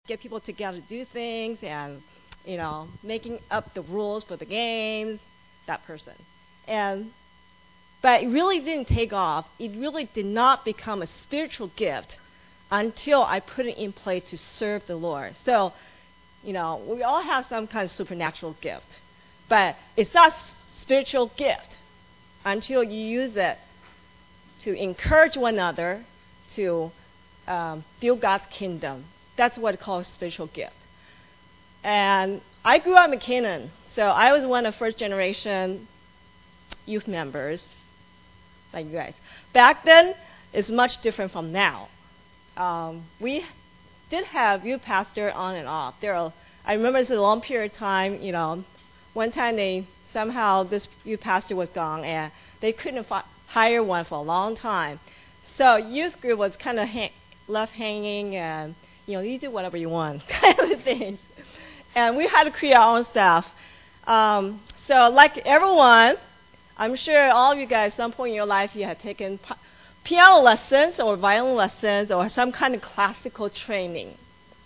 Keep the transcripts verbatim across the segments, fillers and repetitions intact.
get people together to do things and, you know, making up the rules for the games, that person. And but it really didn't take off. It really did not become a spiritual gift until I put it in place to serve the Lord. So, you know, we all have some kind of supernatural gift, but it's not spiritual gift until you use it to encourage one another to um, build God's kingdom. That's what it's called spiritual gift. And I grew up in Canaan, so I was one of first generation youth members, like you guys. Back then, it's much different from now. Um, we did have youth pastor on and off. There are, I remember it's a long period of time. You know, one time they somehow this youth pastor was gone, and they couldn't fi- hire one for a long time. So youth group was kind of ha- left hanging, and you know, you do whatever you want, kind of things. And we had to create our own stuff. Um, so like everyone, I'm sure all of you guys, at some point in your life, you have taken p- piano lessons or violin lessons or some kind of classical training.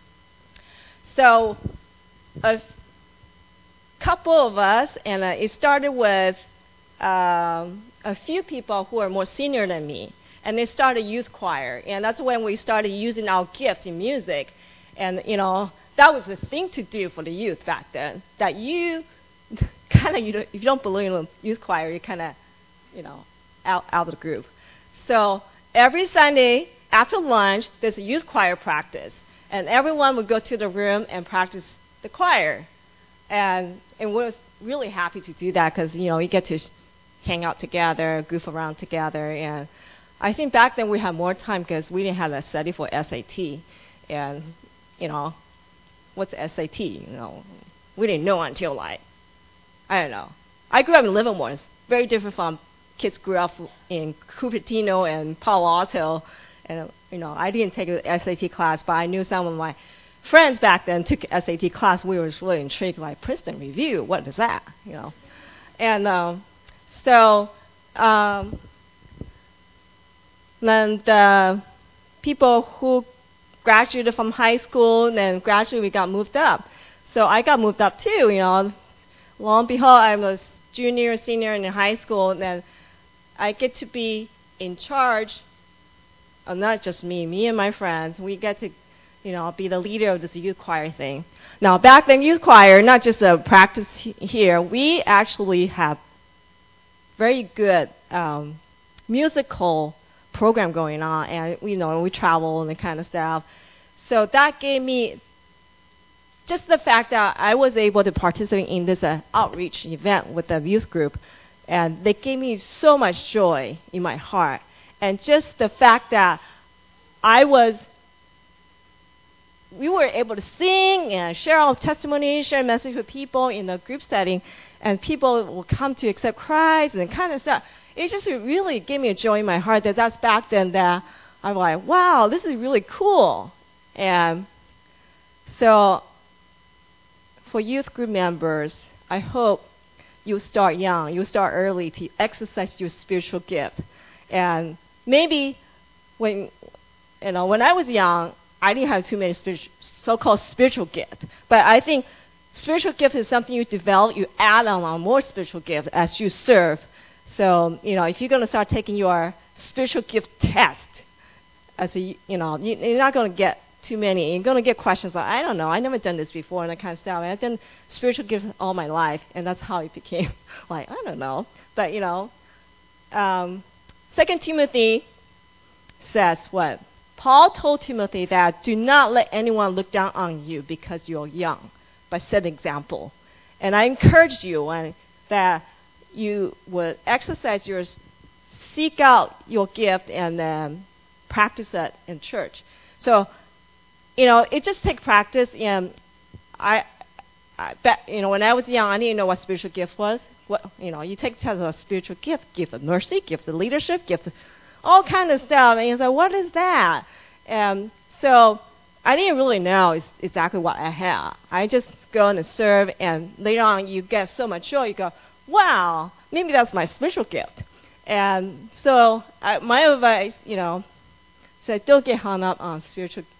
So a f- couple of us, and uh, it started with um, a few people who are more senior than me, and they started youth choir, and that's when we started using our gifts in music. And you know, that was the thing to do for the youth back then. That you kind of, you don't, if you don't belong in youth choir, you're kind of, you know, out out of the group. So every Sunday after lunch, there's a youth choir practice, and everyone would go to the room and practice the choir. And and we were really happy to do that because you know you get to hang out together, goof around together, and I think back then we had more time because we didn't have to study for S A T, and you know, what's S A T? You know, we didn't know until like, I don't know. I grew up in Livermore. It's very different from kids grew up in Cupertino and Palo Alto, and you know, I didn't take an S A T class, but I knew some of my friends back then took S A T class. We were really intrigued, like Princeton Review. What is that? You know, and um, so. Um, And the people who graduated from high school and then gradually we got moved up. So I got moved up too, you know. Lo and behold, I was junior, senior in high school, and then I get to be in charge of not just me, me and my friends. We get to, you know, be the leader of this youth choir thing. Now, back then, youth choir, not just a practice here, we actually have very good um, musical program going on, and you know we travel and that kind of stuff. So that gave me just the fact that I was able to participate in this uh, outreach event with the youth group, and they gave me so much joy in my heart. And just the fact that I was, we were able to sing and share our testimony, share message with people in a group setting, and people will come to accept Christ and kind of stuff. It just really gave me a joy in my heart that that's back then that I'm like, wow, this is really cool. And so for youth group members, I hope you start young, you start early to exercise your spiritual gift. And maybe when, you know, when I was young, I didn't have too many spiritu- so-called spiritual gifts. But I think spiritual gift is something you develop, you add on, on more spiritual gifts as you serve. So, you know, if you're going to start taking your spiritual gift test, as a, you know, you, you're not going to get too many. You're going to get questions like, I don't know, I never done this before, and that kind of stuff. And I've done spiritual gifts all my life, and that's how it became like, I don't know. But, you know, um, Second Timothy says what? Paul told Timothy that do not let anyone look down on you because you're young, but set an example. And I encourage you uh, that you would exercise your, seek out your gift and um, practice it in church. So, you know, it just takes practice. And I, I bet, you know, when I was young, I didn't know what spiritual gift was. What, you know, you take test of a spiritual gift, gift of mercy, gift of leadership, gift of all kind of stuff. And you say, what is that? Um, so I didn't really know is exactly what I had. I just go and serve, and later on you get so much joy. You go, wow, maybe that's my spiritual gift. And so I, my advice, you know, so don't get hung up on spiritual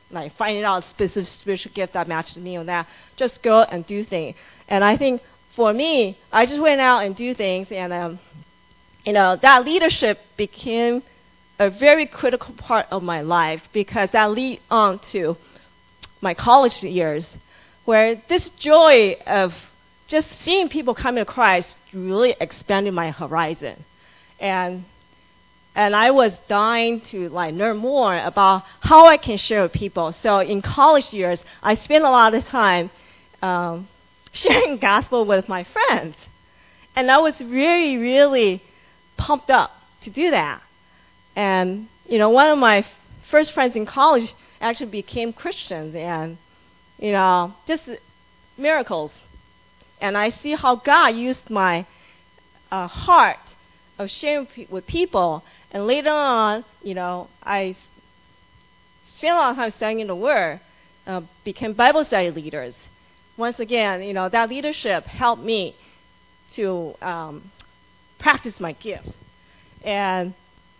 like finding out specific spiritual gift that matches me or that. Just go and do things. And I think for me, I just went out and do things, and um, you know, that leadership became a very critical part of my life because that lead on to my college years, where this joy of just seeing people coming to Christ really expanded my horizon. And and I was dying to like learn more about how I can share with people. So in college years, I spent a lot of time um, sharing gospel with my friends. And I was really, really pumped up to do that. And, you know, one of my f- first friends in college actually became Christians, and, you know, just miracles. And I see how God used my uh, heart of sharing pe- with people. And later on, you know, I s- spent a lot of time studying the Word, uh, became Bible study leaders. Once again, you know, that leadership helped me to um, practice my gift. And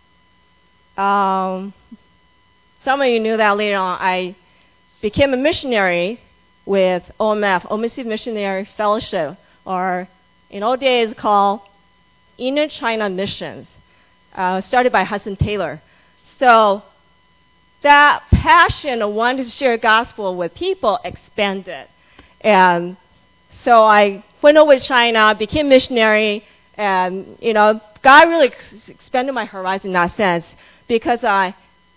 um, some of you knew that later on, I became a missionary with O M F, Overseas Missionary Fellowship, or in old days called Inner China Missions, uh, started by Hudson Taylor. So that passion of wanting to share gospel with people expanded. And so I went over to China, became missionary, and, you know, God really ex- expanded my horizon in that sense because I,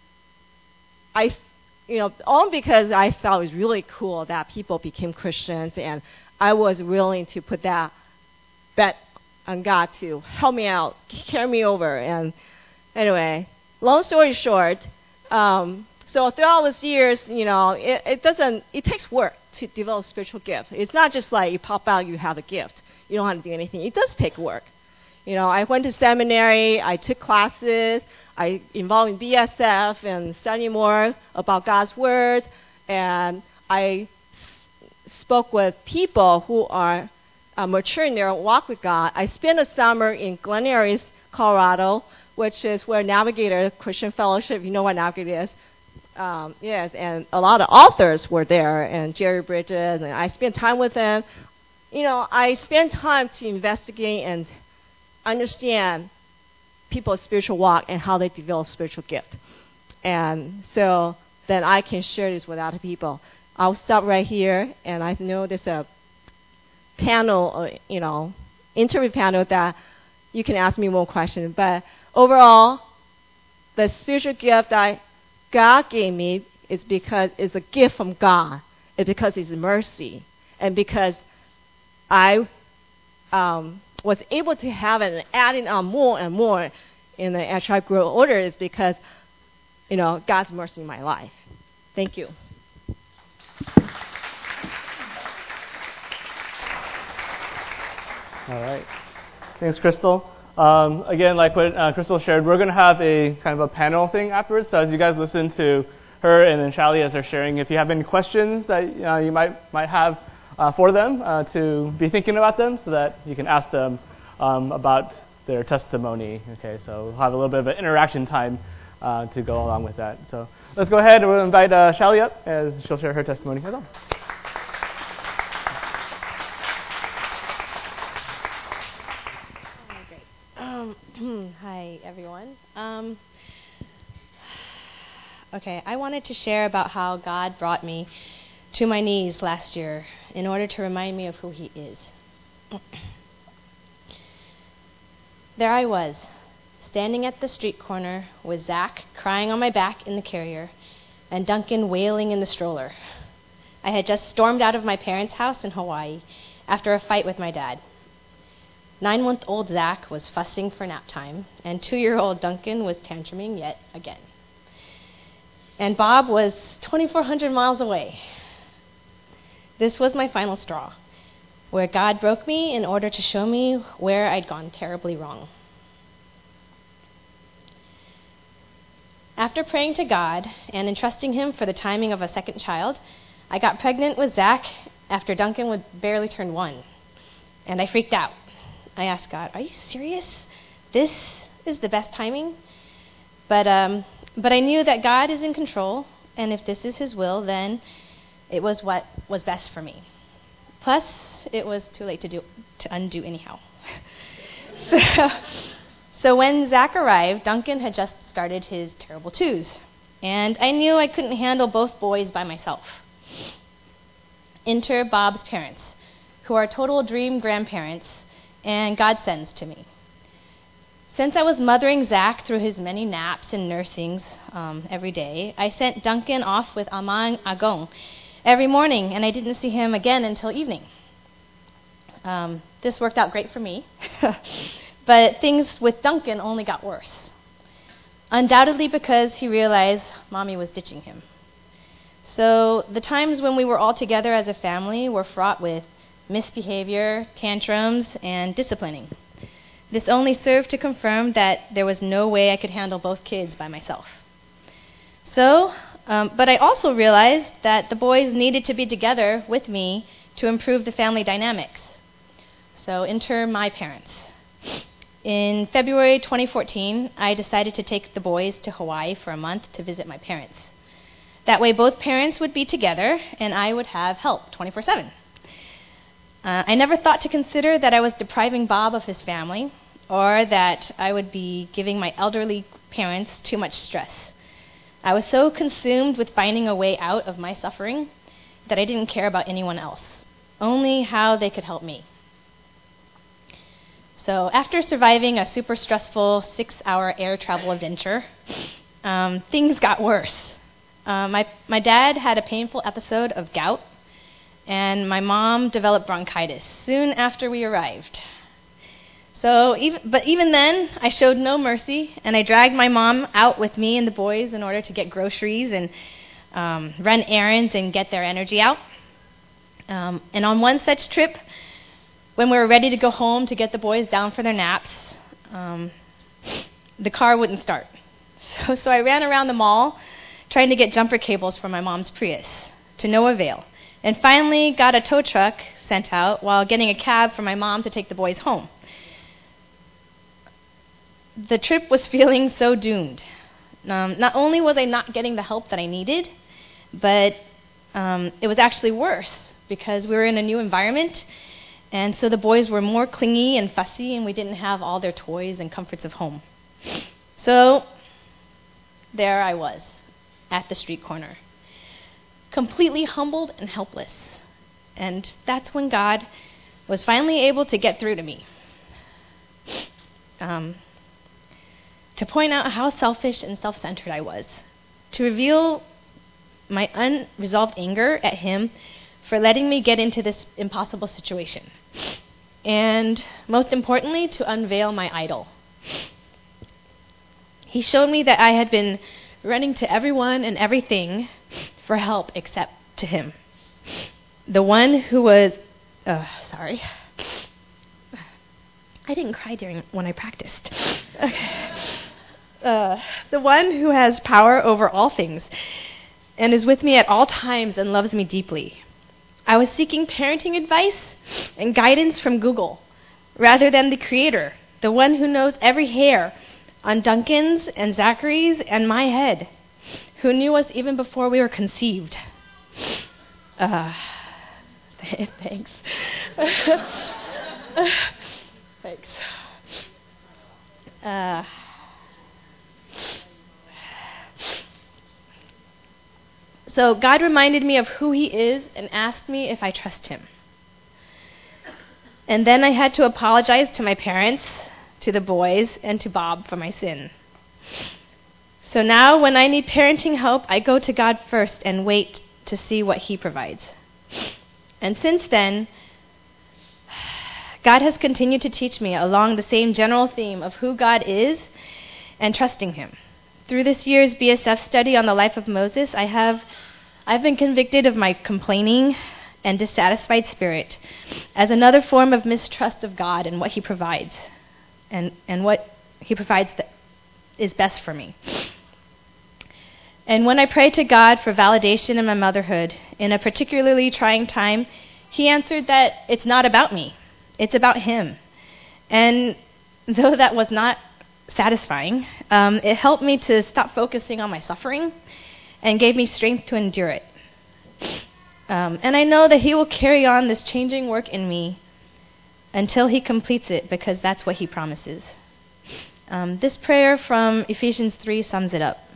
I, you know, all because I thought it was really cool that people became Christians, and I was willing to put that bet on God to help me out, carry me over. And anyway, long story short, um, so throughout those years, you know, it, it doesn't, it takes work to develop spiritual gifts. It's not just like you pop out, you have a gift. You don't have to do anything. It does take work. You know, I went to seminary, I took classes, I involved in B S F and studying more about God's Word, and I s- spoke with people who are uh, mature in their walk with God. I spent a summer in Glen Eyries, Colorado, which is where Navigator Christian Fellowship, you know what Navigator is, um, yes, and a lot of authors were there, and Jerry Bridges, and I spent time with them. You know, I spent time to investigate and understand people's spiritual walk and how they develop spiritual gift. And so then I can share this with other people. I'll stop right here, and I know there's a panel, uh, you know, interview panel that you can ask me more questions. But overall, the spiritual gift that God gave me is because it's a gift from God. It's because it's mercy. And because I um, was able to have it and adding on more and more in the attribute growth order is because, you know, God's mercy in my life. Thank you. All right. Thanks, Crystal. Um, again, like what uh, Crystal shared, we're going to have a kind of a panel thing afterwards. So as you guys listen to her and then Charlie as they're sharing, if you have any questions that uh, you might might have uh, for them, uh, to be thinking about them so that you can ask them um, about their testimony. Okay, so we'll have a little bit of an interaction time uh, to go along with that. So let's go ahead and we'll invite uh, Charlie up as she'll share her testimony as well. Um, hi, everyone. Um, okay, I wanted to share about how God brought me to my knees last year in order to remind me of who He is. There I was, standing at the street corner with Zach crying on my back in the carrier and Duncan wailing in the stroller. I had just stormed out of my parents' house in Hawaii after a fight with my dad. Nine-month-old Zach was fussing for nap time, and two-year-old Duncan was tantruming yet again. And Bob was twenty-four hundred miles away. This was my final straw, where God broke me in order to show me where I'd gone terribly wrong. After praying to God and entrusting Him for the timing of a second child, I got pregnant with Zach after Duncan would barely turn one, and I freaked out. I asked God, "Are you serious? This is the best timing?" But um, but I knew that God is in control, and if this is his will, then it was what was best for me. Plus, it was too late to do to undo anyhow. so, so when Zach arrived, Duncan had just started his terrible twos, and I knew I couldn't handle both boys by myself. Enter Bob's parents, who are total dream grandparents and godsends to me. Since I was mothering Zach through his many naps and nursings um, every day, I sent Duncan off with Amang Agong every morning, and I didn't see him again until evening. Um, this worked out great for me, but things with Duncan only got worse, undoubtedly because he realized Mommy was ditching him. So the times when we were all together as a family were fraught with misbehavior, tantrums, and disciplining. This only served to confirm that there was no way I could handle both kids by myself. So, um, but I also realized that the boys needed to be together with me to improve the family dynamics. So enter my parents. In February twenty fourteen, I decided to take the boys to Hawaii for a month to visit my parents. That way both parents would be together and I would have help twenty-four seven. Uh, I never thought to consider that I was depriving Bob of his family, or that I would be giving my elderly parents too much stress. I was so consumed with finding a way out of my suffering that I didn't care about anyone else, only how they could help me. So after surviving a super stressful six-hour air travel adventure, um, things got worse. Uh, my, my dad had a painful episode of gout, and my mom developed bronchitis soon after we arrived. So, even, but even then, I showed no mercy, and I dragged my mom out with me and the boys in order to get groceries and um, run errands and get their energy out. Um, and on one such trip, when we were ready to go home to get the boys down for their naps, um, the car wouldn't start. So, so I ran around the mall trying to get jumper cables for my mom's Prius, to no avail, and finally got a tow truck sent out while getting a cab for my mom to take the boys home. The trip was feeling so doomed. Um, not only was I not getting the help that I needed, but um, it was actually worse because we were in a new environment, and so the boys were more clingy and fussy, and we didn't have all their toys and comforts of home. So there I was at the street corner, completely humbled and helpless. And that's when God was finally able to get through to me. Um, to point out how selfish and self-centered I was, to reveal my unresolved anger at him for letting me get into this impossible situation, and most importantly, to unveil my idol. He showed me that I had been running to everyone and everything for help except to him, the one who was, uh, sorry, I didn't cry during when I practiced. Okay. Uh, the one who has power over all things and is with me at all times and loves me deeply. I was seeking parenting advice and guidance from Google rather than the Creator, the one who knows every hair on Duncan's and Zachary's and my head, who knew us even before we were conceived. Uh, thanks. Thanks. Uh, so God reminded me of who he is and asked me if I trust him. And then I had to apologize to my parents, to the boys, and to Bob for my sin. So now when I need parenting help, I go to God first and wait to see what he provides. And since then, God has continued to teach me along the same general theme of who God is and trusting him. Through this year's B S F study on the life of Moses, I have I've been convicted of my complaining and dissatisfied spirit as another form of mistrust of God and what he provides, and, and what he provides that is best for me. And when I prayed to God for validation in my motherhood in a particularly trying time, he answered that it's not about me. It's about him. And though that was not satisfying, um, it helped me to stop focusing on my suffering and gave me strength to endure it. Um, and I know that he will carry on this changing work in me until he completes it, because that's what he promises. Um, this prayer from Ephesians three sums it up.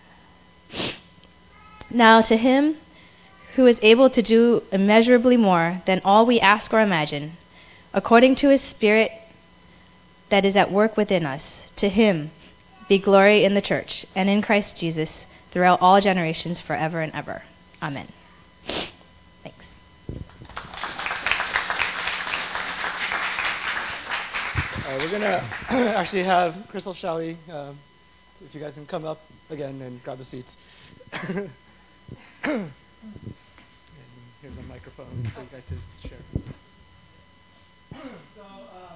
Now to him who is able to do immeasurably more than all we ask or imagine, according to his Spirit that is at work within us, to him be glory in the church and in Christ Jesus throughout all generations, forever and ever. Amen. Thanks. Uh, we're going to actually have Crystal Shally, uh, if you guys can come up again and grab a seat. And here's a microphone for you guys to share. So,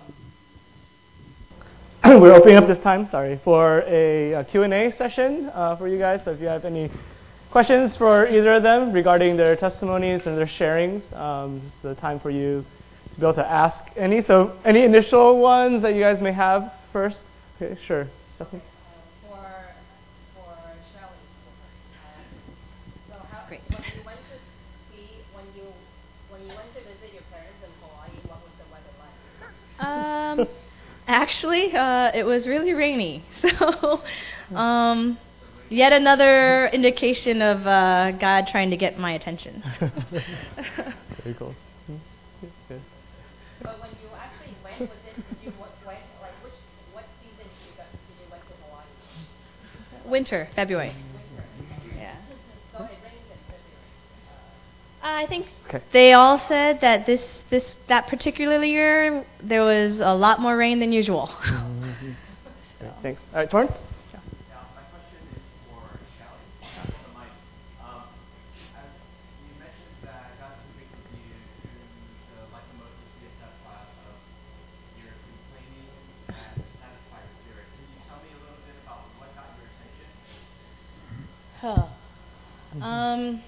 um, we're opening up this time, sorry, for a, a Q and A session uh, for you guys. So if you have any questions for either of them regarding their testimonies and their sharings, um, this is the time for you to be able to ask any. So any initial ones that you guys may have first? Okay, sure. Stephanie? Uh, for for Shelley. Uh, so how, Great. when you went to see, when you when you went to visit your parents in Hawaii, what was the weather like? Um, actually, uh, it was really rainy. So, um, yet another indication of uh, God trying to get my attention. Very cool. Good. But when you actually went, was it, did you went, like, which, what season did you, go, did you went to Hawaii? Winter, February. Winter. Yeah. So it rains in February. I think Okay. they all said that this, this, that particular year, there was a lot more rain than usual. Mm-hmm. Great, thanks. All right, Torrance? Yeah, my question is for Shelley. Pass the mic. Um, as you mentioned that God convicted you through the Life of Moses B S F class of your complaining and dissatisfied spirit. Can you tell me a little bit about what got your attention? Huh. Um,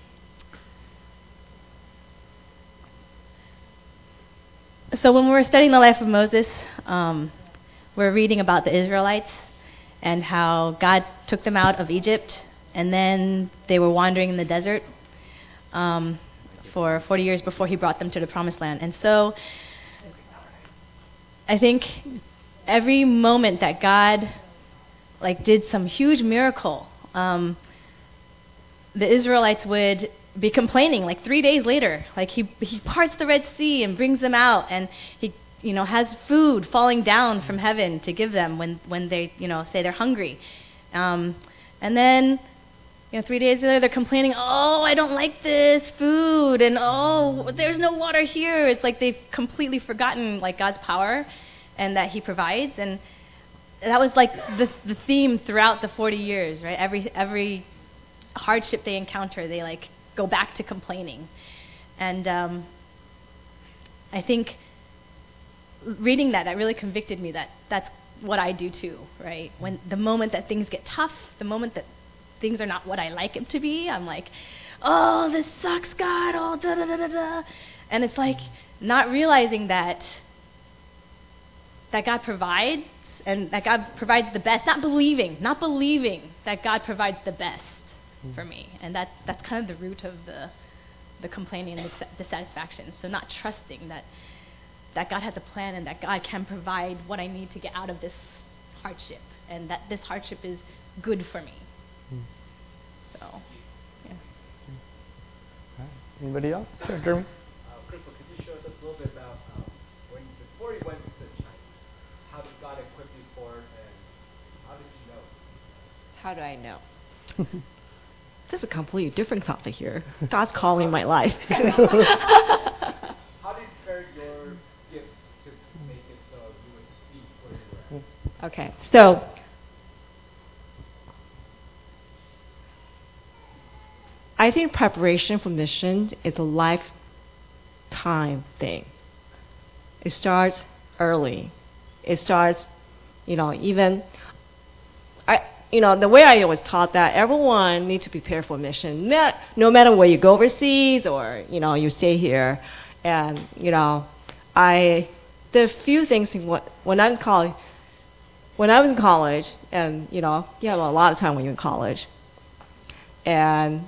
so when we were studying the life of Moses, um, we're reading about the Israelites and how God took them out of Egypt, and then they were wandering in the desert um, for forty years before he brought them to the promised land. And so I think every moment that God like did some huge miracle, um, the Israelites would be complaining like three days later. Like he he parts the Red Sea and brings them out, and he you know has food falling down from heaven to give them when when they you know say they're hungry, um, and then you know three days later they're complaining, oh, I don't like this food, and oh, there's no water here. It's like they've completely forgotten like God's power and that he provides. And that was like the the theme throughout the forty years, right? Every every hardship they encounter, they like go back to complaining. And um, I think reading that, that really convicted me that that's what I do too, right? When the moment that things get tough, the moment that things are not what I like them to be, I'm like, oh, this sucks, God, oh, da da da da da. And it's like not realizing that that God provides, and that God provides the best, not believing, not believing that God provides the best for me. And that's that's kind of the root of the the complaining and the dissatisfaction. So not trusting that that God has a plan and that God can provide what I need to get out of this hardship, and that this hardship is good for me. Mm. So, yeah. Right. Anybody else? Sure, Jeremy. Uh, Crystal, could you share with us a little bit about um, when before you went to China, how did God equip you for it, and how did you know? How do I know? This is a completely different topic here. God's calling my life. How did you prepare your gifts to make it so you would succeed where you were at? Okay, so I think preparation for mission is a lifetime thing. It starts early. It starts, you know, even I. You know, the way I was taught that everyone needs to prepare for mission, no matter where you go overseas or, you know, you stay here. And, you know, I, there are a few things in what, when I was college, when I was in college, and, you know, you have a lot of time when you're in college, And,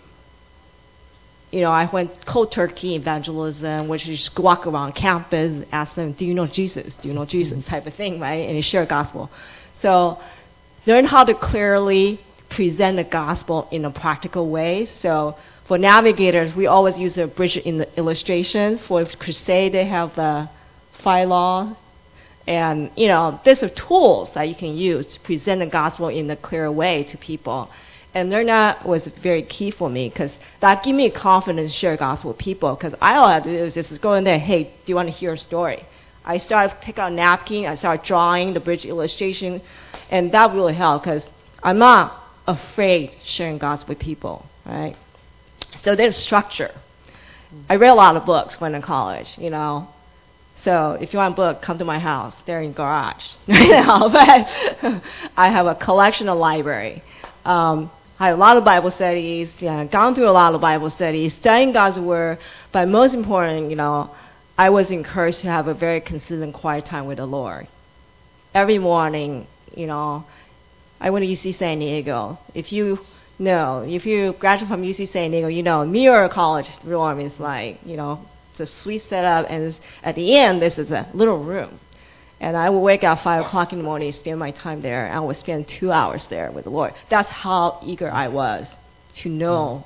you know, I went cold turkey evangelism, which is just walk around campus, ask them, do you know Jesus? Do you know Jesus? Type of thing, right? And you share gospel. So learn how to clearly present the gospel in a practical way. So for navigators, we always use a bridge in the illustration. For crusade, they have the fire law. And, you know, there's a tools that you can use to present the gospel in a clear way to people. And learn that was very key for me because that gave me confidence to share gospel with people. Because I all I had to do is just go in there, hey, do you want to hear a story? I started to take out a napkin, I started drawing the bridge illustration, and that really helped because I'm not afraid sharing gospel with people, right? So there's structure. I read a lot of books when in college, you know. So if you want a book, come to my house. They're in the garage right now. But I have a collection of library. Um, I have a lot of Bible studies, yeah, gone through a lot of Bible studies, studying God's Word, but most important, you know, I was encouraged to have a very consistent quiet time with the Lord. Every morning, you know, I went to U C San Diego. If you know, if you graduate from U C San Diego, you know, Muir College dorm is like, you know, it's a sweet setup, and at the end, this is a little room. And I would wake up five o'clock in the morning, spend my time there, and I would spend two hours there with the Lord. That's how eager I was to know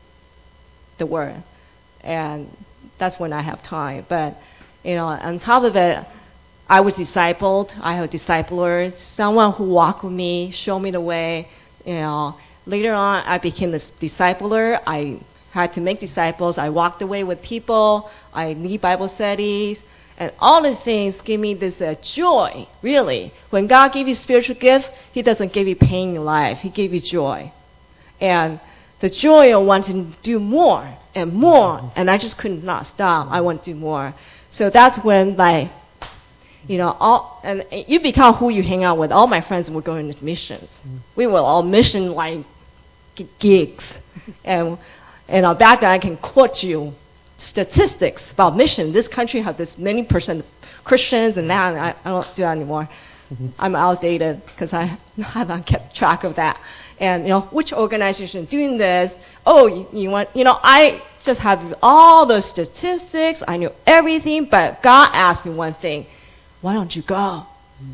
the Word. And that's when I have time. But, you know, on top of it, I was discipled. I have a discipler, someone who walked with me, showed me the way. You know, later on, I became a discipler. I had to make disciples. I walked away with people. I lead Bible studies. And all these things give me this uh, joy, really. When God gives you spiritual gift, He doesn't give you pain in life. He gives you joy. And the joy of wanting to do more and more. And I just could not stop. I want to do more. So that's when, like, you know, all, and you become who you hang out with. All my friends were going to missions. Mm. We were all mission, like, gigs. and, and uh, back then I can quote you statistics about mission. This country has this many percent Christians and that, and I, I don't do that anymore. Mm-hmm. I'm outdated because I haven't kept track of that. And, you know, which organization doing this? Oh, you, you want, you know, I just have all those statistics. I knew everything, but God asked me one thing. Why don't you go? Mm-hmm.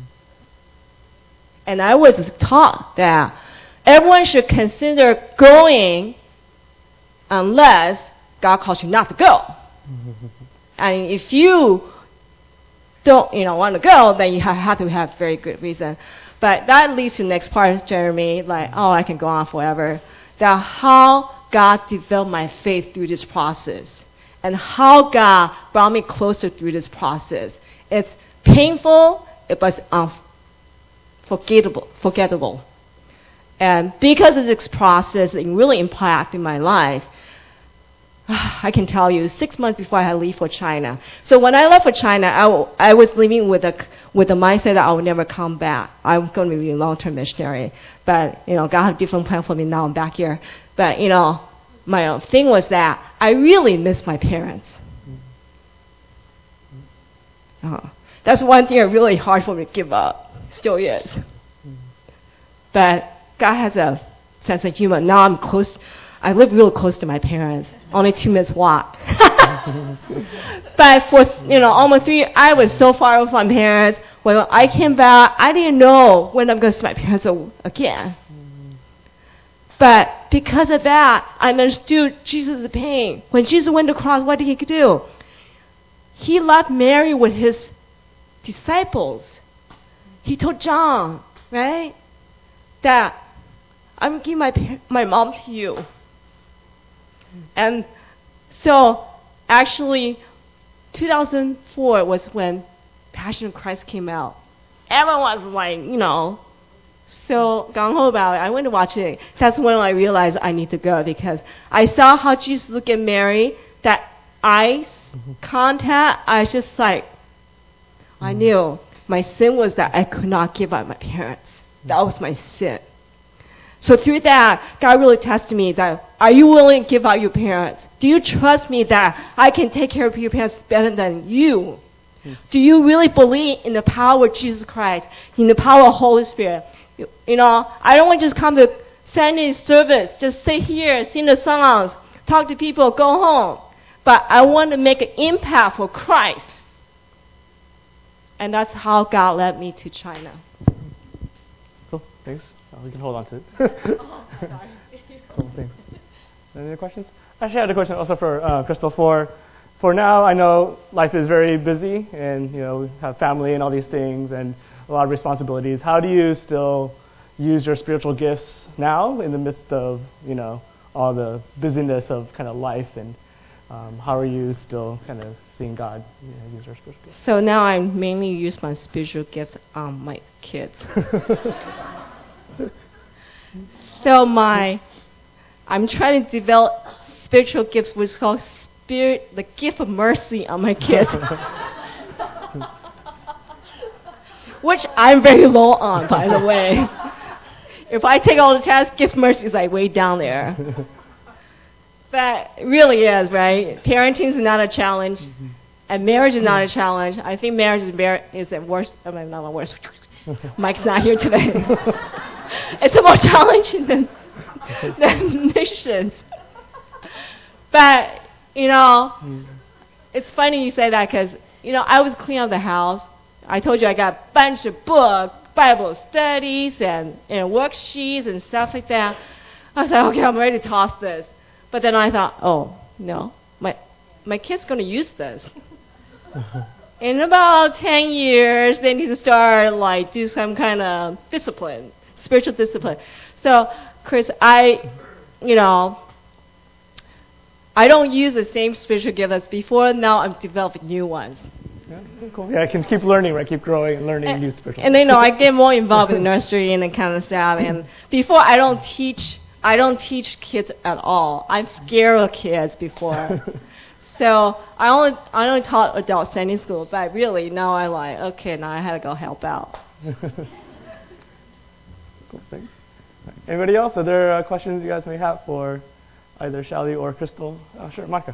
And I was taught that everyone should consider going unless God calls you not to go. And if you don't, you know, want to go, then you have, have to have very good reason. But that leads to the next part, Jeremy, like, oh, I can go on forever. That how God developed my faith through this process and how God brought me closer through this process. It's painful, but it's unforgettable, forgettable. And because of this process, it really impacted my life. I can tell you, six months before I had to leave for China. So when I left for China, I, w- I was living with a with the mindset that I would never come back. I was going to be a long-term missionary. But, you know, God had a different plan for me. Now I'm back here. But, you know, my thing was that I really miss my parents. Uh, that's one thing that's really hard for me to give up. Still is. But God has a sense of humor. Now I'm close. I live real close to my parents. Only two minutes walk. But for, you know, almost three, I was so far away from my parents. When I came back, I didn't know when I'm going to see my parents again. But because of that, I understood Jesus' pain. When Jesus went to the cross, what did He do? He left Mary with His disciples. He told John, right, that I'm giving my my mom to you. And so, actually, two thousand four was when Passion of Christ came out. Everyone was like, you know, so gung-ho about it. I went to watch it. That's when I realized I need to go because I saw how Jesus looked at Mary, that eyes contact. I was just like, I knew my sin was that I could not give up my parents. That was my sin. So through that, God really tested me that, are you willing to give out your parents? Do you trust me that I can take care of your parents better than you? Mm. Do you really believe in the power of Jesus Christ, in the power of Holy Spirit? You, you know, I don't want to just come to Sunday service, just sit here, sing the songs, talk to people, go home. But I want to make an impact for Christ. And that's how God led me to China. Cool, thanks. Oh, we can hold on to it. Oh, sorry. Cool, thanks. Any other questions? Actually, I had a question also for uh, Crystal. For, for now, I know life is very busy, and you know we have family and all these things, and a lot of responsibilities. How do you still use your spiritual gifts now in the midst of you know all the busyness of kind of life, and um, how are you still kind of seeing God you know, use your spiritual gifts? So now I mainly use my spiritual gifts on my kids. So my, I'm trying to develop spiritual gifts, which is called spirit, the gift of mercy on my kids, which I'm very low on, by the way. If I take all the tests, gift mercy is like way down there. But it really is, right? Parenting is not a challenge, mm-hmm. and marriage is not a challenge. I think marriage is, mar- is at worst. I mean, not the worst. Mike's not here today. It's a more challenging than, than missions. But, you know, mm. it's funny you say that because, you know, I was cleaning up the house. I told you I got a bunch of books, Bible studies, and, and worksheets and stuff like that. I was like, okay, I'm ready to toss this. But then I thought, oh, no, my my kid's going to use this. In about ten years, they need to start, like, do some kind of discipline, spiritual discipline. So, Chris, I, you know, I don't use the same spiritual gift as before. Now I'm developing new ones. Yeah, cool. Yeah, I can keep learning, right? Keep growing and learning and, new spiritual. And you know, I get more involved in nursery and that kind of stuff. And before, I don't teach. I don't teach kids at all. I'm scared of kids before. So I only I only taught adult Sunday school. But really, now I like okay. Now I had to go help out. Cool. Thanks. Right. Anybody else? Are there uh, questions you guys may have for either Shally or Crystal? Uh, sure, Micah.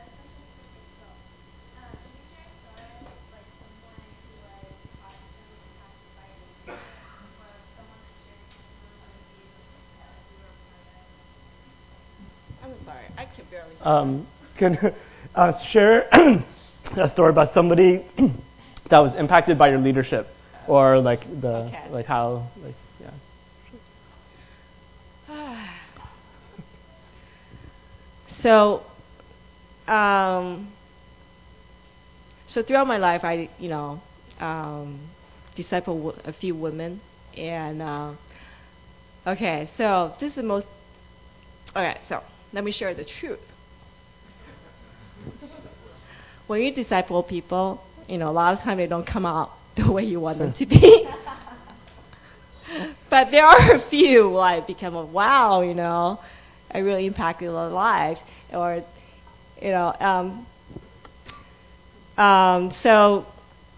I'm sorry, I can barely. Um, can uh, share a story about somebody that was impacted by your leadership, or like the okay. like how like yeah. So, um, so throughout my life, I you know um, discipled a few women, and uh, okay, so this is the most. Okay, so let me share the truth. When you disciple people, you know, a lot of times they don't come out the way you want them to be. But there are a few like become a wow, you know, I really impacted their lives, or you know, um, um, so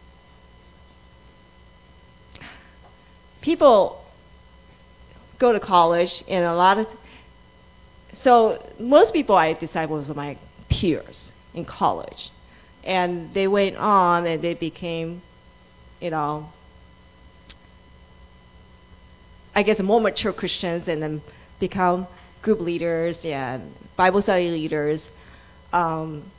people go to college, and a lot of So most people I discipled were my peers in college. And they went on and they became, you know, I guess more mature Christians, and then become group leaders and Bible study leaders. Um,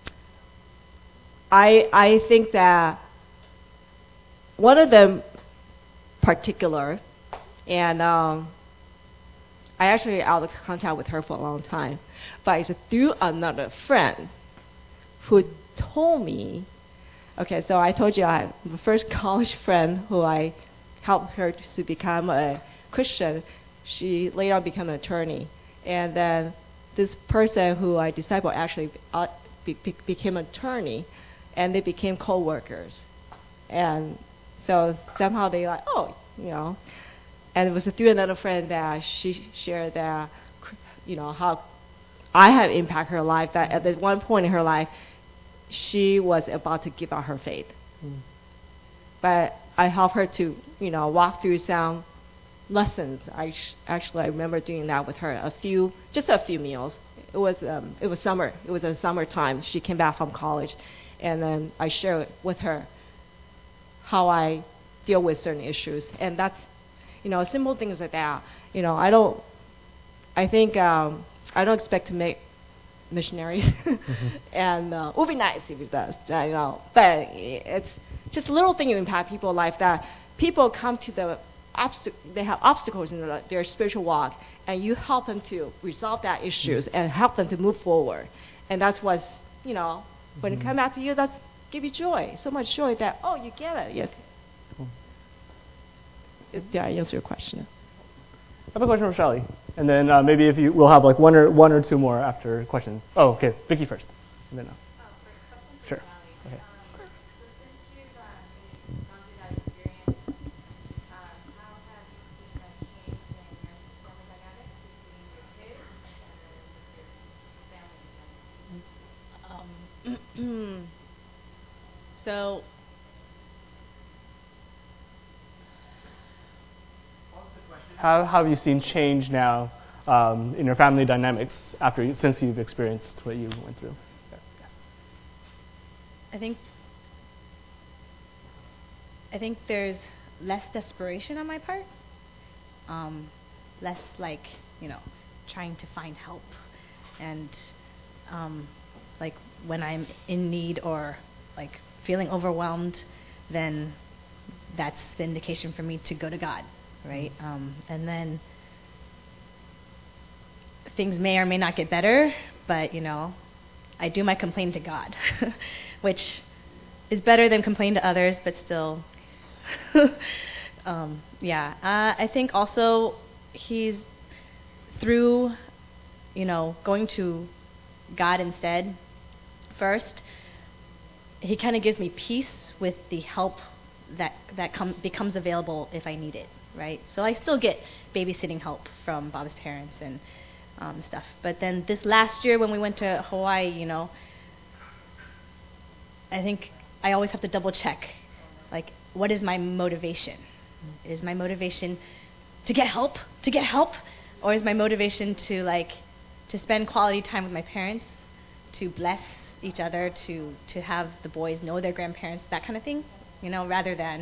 I I think that one of them particular, and um, I actually out of contact with her for a long time, but it's through another friend who told me, okay, so I told you I have the first college friend who I helped her to become a Christian. She later on became an attorney. And then this person who I discipled actually uh, be, be, became an attorney, and they became co-workers. And so somehow they like, oh, you know, and it was through another friend that she shared that, you know, how I had impacted her life, that at one point in her life, she was about to give up her faith. Mm. But I helped her to, you know, walk through some lessons. I sh- actually I remember doing that with her, a few, just a few meals. It was um, it was summer. It was in summertime. She came back from college, and then I shared with her how I deal with certain issues, and that's, you know, simple things like that. You know, I don't, I think um, I don't expect to make missionaries, mm-hmm. and uh, it would be nice if it does. I know, but it's just a little thing you impact people's life that people come to the obstac- they have obstacles in the, their spiritual walk, and you help them to resolve that issues mm-hmm. and help them to move forward. And that's what's, you know, when mm-hmm. it comes back to you, that's give you joy, so much joy that, oh, you get it. You, cool. Is, did I answer your question? I have a question for Shelly, and then uh, maybe if you we'll have like one or one or two more after questions. Oh, okay, Vicky first, and then uh, Oh, for a question for sure. Sally. Okay. Um, so since you've uh, gone through that experience, um, how have you seen that change in your family dynamics between your kids and then with your family dynamics? Um, so How, how have you seen change now um, in your family dynamics after you, since you've experienced what you went through? Yeah, yes. I think I think there's less desperation on my part, um, less like you know trying to find help, and um, like when I'm in need or like feeling overwhelmed, then that's the indication for me to go to God, right? Um, and then things may or may not get better, but you know, I do my complaint to God, which is better than complain to others, but still, um, yeah. Uh, I think also he's through, you know, going to God instead first. He kind of gives me peace with the help that that com- becomes available if I need it, right? So I still get babysitting help from Bob's parents and um, stuff. But then this last year when we went to Hawaii, you know, I think I always have to double check, like, what is my motivation? Is my motivation to get help, to get help, or is my motivation to like to spend quality time with my parents, to bless each other, to to have the boys know their grandparents, that kind of thing, you know, rather than,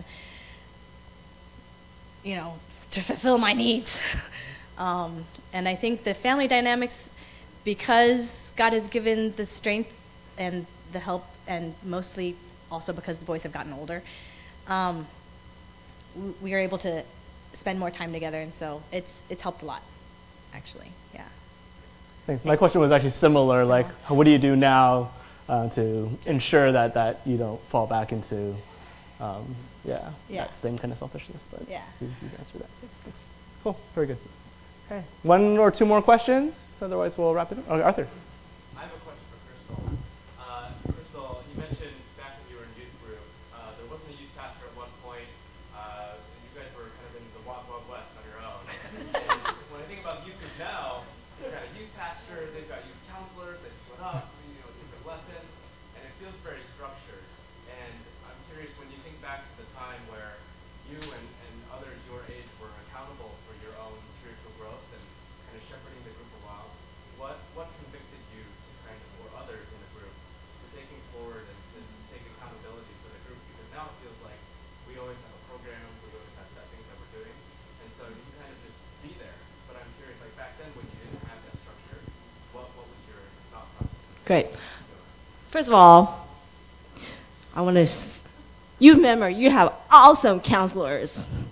you know, to fulfill my needs. um, and I think the family dynamics, because God has given the strength and the help, and mostly also because the boys have gotten older, um, w- we are able to spend more time together, and so it's it's helped a lot, actually. Yeah. Thanks. My question was actually similar. Like, what do you do now uh, to ensure that, that you don't fall back into, um, yeah, Yeah. that same kind of selfishness? But Yeah. you, you answered that. Thanks. Cool. Very good. Okay. One or two more questions. Otherwise, we'll wrap it up. Oh, Arthur. I have a question for Crystal. Uh, Crystal, you mentioned back when you were in youth group, uh, there wasn't a youth pastor at one point, uh, and you guys were kind of in the wild, wild west on your own. And when I think about youth group now, you've got a youth pastor, they've got youth counselors, they split up, you know, different lessons, and it feels very structured. And I'm curious, when you think back to the time where you and, and others your age were accountable for your own spiritual growth and kind of shepherding the group a while, what what convicted you to kind of, or others in the group, to taking forward and to, to take accountability for the group? Because now it feels like we always have a program, we always have set things that we're doing, and so you kind of just be there. But I'm curious, like back then when you didn't have that structure, what what was your thought process? Great. First of all, I want to. S- you remember you have awesome counselors,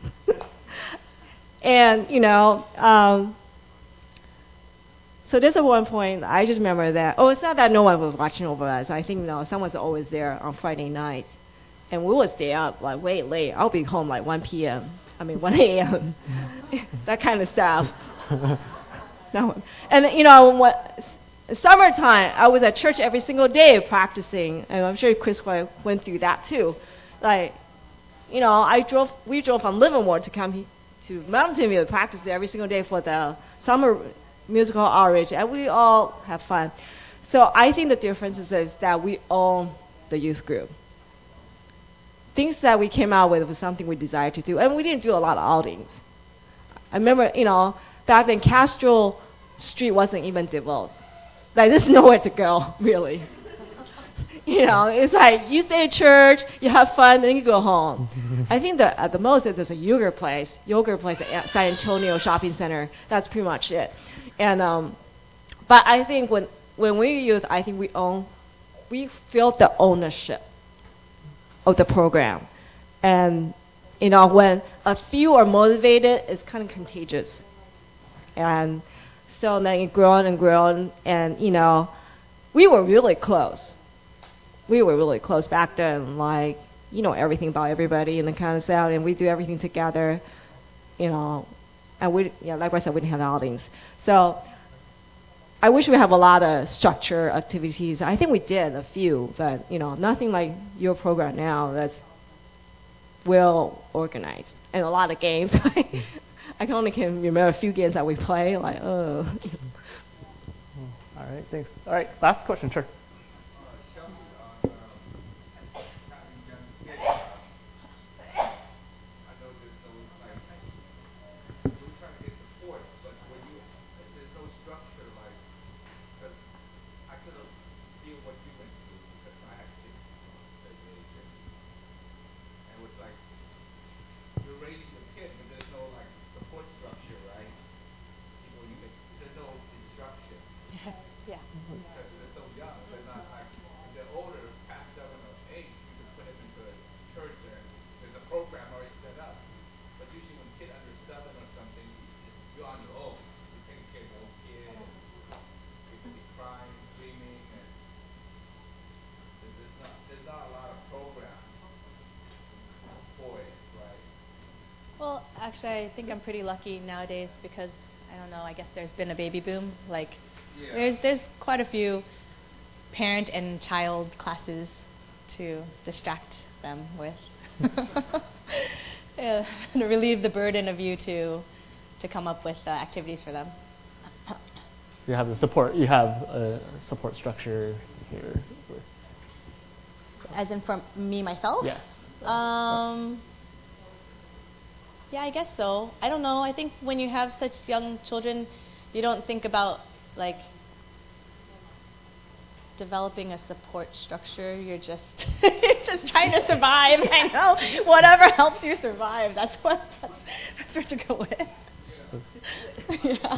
and you know. Um, so there's a one point I just remember that. Oh, it's not that no one was watching over us. I think you know someone's always there on Friday nights, and we would stay up like way late. I'll be home like one p.m. I mean one a.m. that kind of stuff. No, and you know what? Summertime, I was at church every single day practicing, and I'm sure Chris went through that too. Like, you know, I drove, we drove from Livermore to come he, to Mountain View to practice every single day for the summer musical outreach, and we all have fun. So I think the difference is, is that we own the youth group. Things that we came out with was something we desired to do, and we didn't do a lot of outings. I remember, you know, back then Castro Street wasn't even developed. Like, there's nowhere to go, really. You know, it's like you stay at church, you have fun, then you go home. I think that at the most there's a yoga place, yoga place at San Antonio Shopping Center. That's pretty much it. And um, but I think when when we youth, I think we own, we feel the ownership of the program, and you know when a few are motivated, it's kind of contagious, and so then it grown and grown, and you know we were really close. We were really close back then, like. You know everything about everybody and the kind of stuff, and we do everything together, you know. And we, yeah, like I said, we didn't have outings. So I wish we have a lot of structure activities. I think we did a few, but you know, nothing like your program now that's well organized and a lot of games. I can only can remember a few games that we play. Like, oh. All right, thanks. All right, last question, sure. Yeah. Because they're so young, they're not like, if they're older, past seven or eight, you can put them into a church and there's a program already set up. But usually when kid under seven or something, it's, you're on your own. You're taking care of your own kid, and they could be crying, screaming, and there's not, there's not a lot of program for it, right? Well, actually, I think I'm pretty lucky nowadays because, I don't know, I guess there's been a baby boom. Like, yeah. there's there's quite a few parent and child classes to distract them with. Yeah, to relieve the burden of you to to come up with uh, activities for them. You have the support. You have a support structure here. As in from me myself? Yeah. Um. Yeah, I guess so. I don't know. I think when you have such young children, you don't think about like developing a support structure. You're just just trying to survive. I know. Whatever helps you survive. That's what. That's, that's what to go with. Yeah.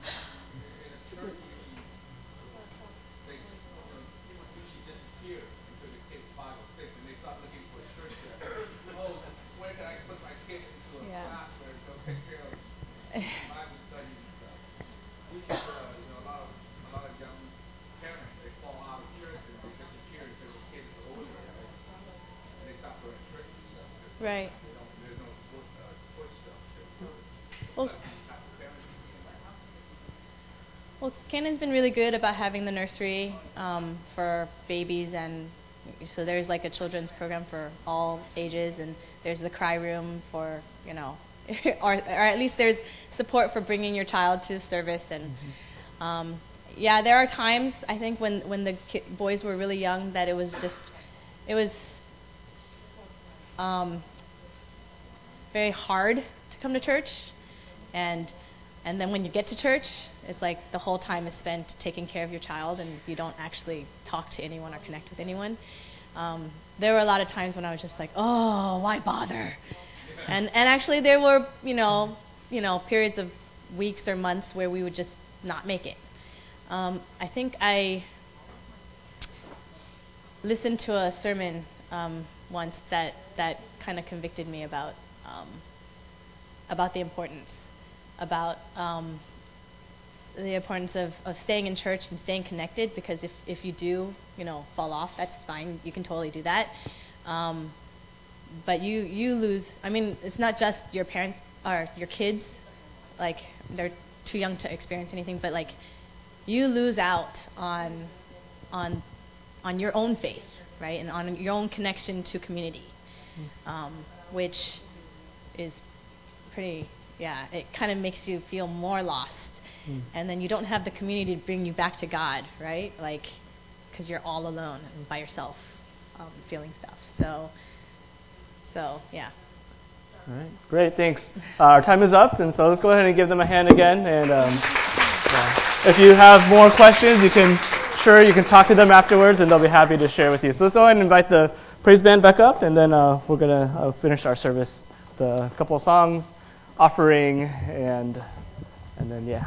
Right. Well, well, Canaan's been really good about having the nursery um, for babies, and so there's like a children's program for all ages, and there's the cry room for, you know, or, or at least there's support for bringing your child to the service, and mm-hmm. um, yeah, there are times I think when when the ki- boys were really young that it was just, it was. Um, very hard to come to church, and and then when you get to church, it's like the whole time is spent taking care of your child, and you don't actually talk to anyone or connect with anyone. Um, there were a lot of times when I was just like, oh, why bother? And and actually there were you know you know periods of weeks or months where we would just not make it. Um, I think I listened to a sermon um, once that that kind of convicted me about. Um, about the importance, about um, the importance of, of staying in church and staying connected, because if, if you do, you know, fall off, that's fine. You can totally do that. Um, but you, you lose, I mean, it's not just your parents or your kids, like they're too young to experience anything, but like you lose out on on on your own faith, right, and on your own connection to community, um, which is pretty, yeah, it kind of makes you feel more lost. Mm. And then you don't have the community to bring you back to God, right? Like, because you're all alone and by yourself, um, feeling stuff. So, so yeah. All right, great, thanks. Uh, our time is up, and so let's go ahead and give them a hand again. And um, yeah. If you have more questions, you can sure you can talk to them afterwards, and they'll be happy to share with you. So let's go ahead and invite the praise band back up, and then uh, we're going to uh, finish our service with a couple of songs, offering, and and then, yeah.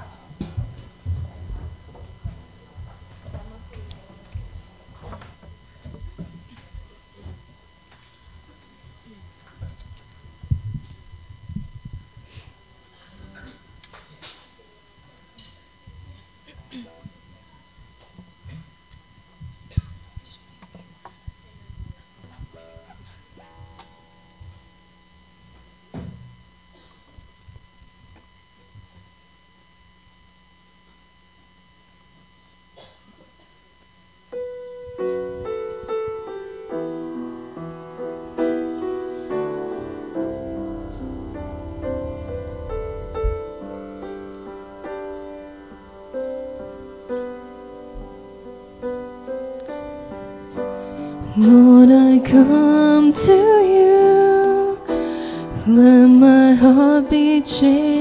Lord, I come to you, let my heart be changed.